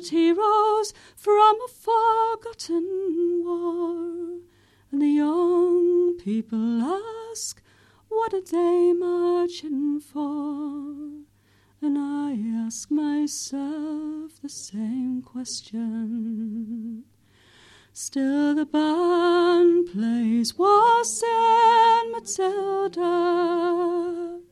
gallant heroes from a forgotten war. And the young people ask, what are they marching for? And I ask myself the same question. Still the band plays Waltz and Matilda,